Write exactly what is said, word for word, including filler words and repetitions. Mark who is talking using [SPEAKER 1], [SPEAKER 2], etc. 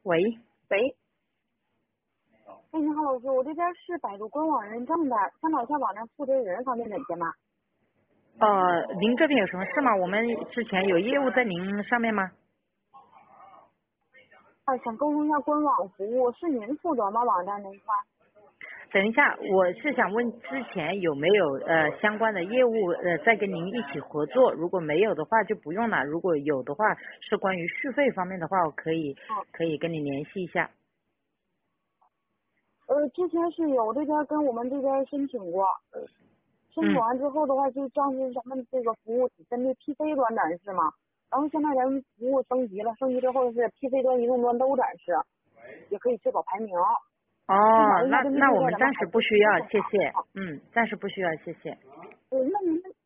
[SPEAKER 1] 喂，
[SPEAKER 2] 喂，哎，你好，老师，我这边是百度官网认证的，想找一下网站负责人方面的意见吗？
[SPEAKER 1] 呃，您这边有什么事吗？我们之前有业务在您上面吗？
[SPEAKER 2] 啊，想沟通一下官网服务，是您负责吗？网站那一块？
[SPEAKER 1] 等一下，我是想问之前有没有呃相关的业务呃在跟您一起合作？如果没有的话就不用了，如果有的话是关于续费方面的话，我可以
[SPEAKER 2] 嗯，
[SPEAKER 1] 可以跟你联系一下。
[SPEAKER 2] 呃，之前是有这边跟我们这边申请过，呃，申请
[SPEAKER 1] 嗯，
[SPEAKER 2] 完之后的话，就当时咱们这个服务只针对 P C 端展示嘛，然后现在咱们服务升级了，升级之后是 P C 端、移动端都展示，也可以确保排名。就想
[SPEAKER 1] 哦，
[SPEAKER 2] 问一下，
[SPEAKER 1] 那
[SPEAKER 2] 针对这块
[SPEAKER 1] 那我们暂时
[SPEAKER 2] 咱们还可以
[SPEAKER 1] 不需要，
[SPEAKER 2] 提供什么？
[SPEAKER 1] 谢谢。
[SPEAKER 2] 啊，
[SPEAKER 1] 嗯，暂时不需要，谢谢。
[SPEAKER 2] 呃，那您